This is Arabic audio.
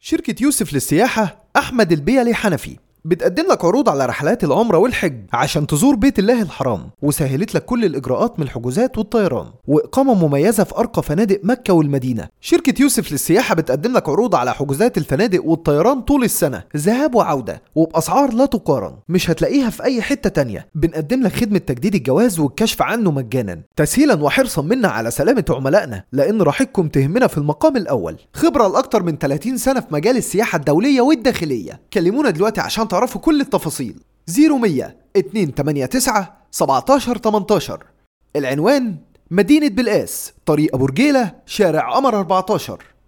شركة يوسف للسياحة أحمد البيلي حنفي بتقدم لك عروض على رحلات العمرة والحج عشان تزور بيت الله الحرام، وسهلت لك كل الإجراءات من الحجوزات والطيران، وإقامة مميزة في أرقى فنادق مكة والمدينة. شركة يوسف للسياحة بتقدم لك عروض على حجوزات الفنادق والطيران طول السنة، ذهاب وعودة، وبأسعار لا تقارن مش هتلاقيها في أي حتة تانية. بنقدم لك خدمة تجديد الجواز والكشف عنه مجانا، تسهيلا وحرصا منا على سلامة عملائنا، لأن راحتكم تهمنا في المقام الأول. خبرة لأكتر من 30 سنة في مجال السياحة الدولية والداخلية. كلمونا دلوقتي عشان تعرفوا كل التفاصيل. 0100 289 1718. العنوان: مدينة بلقاس، طريق أبو رجيلة، شارع قمر 14.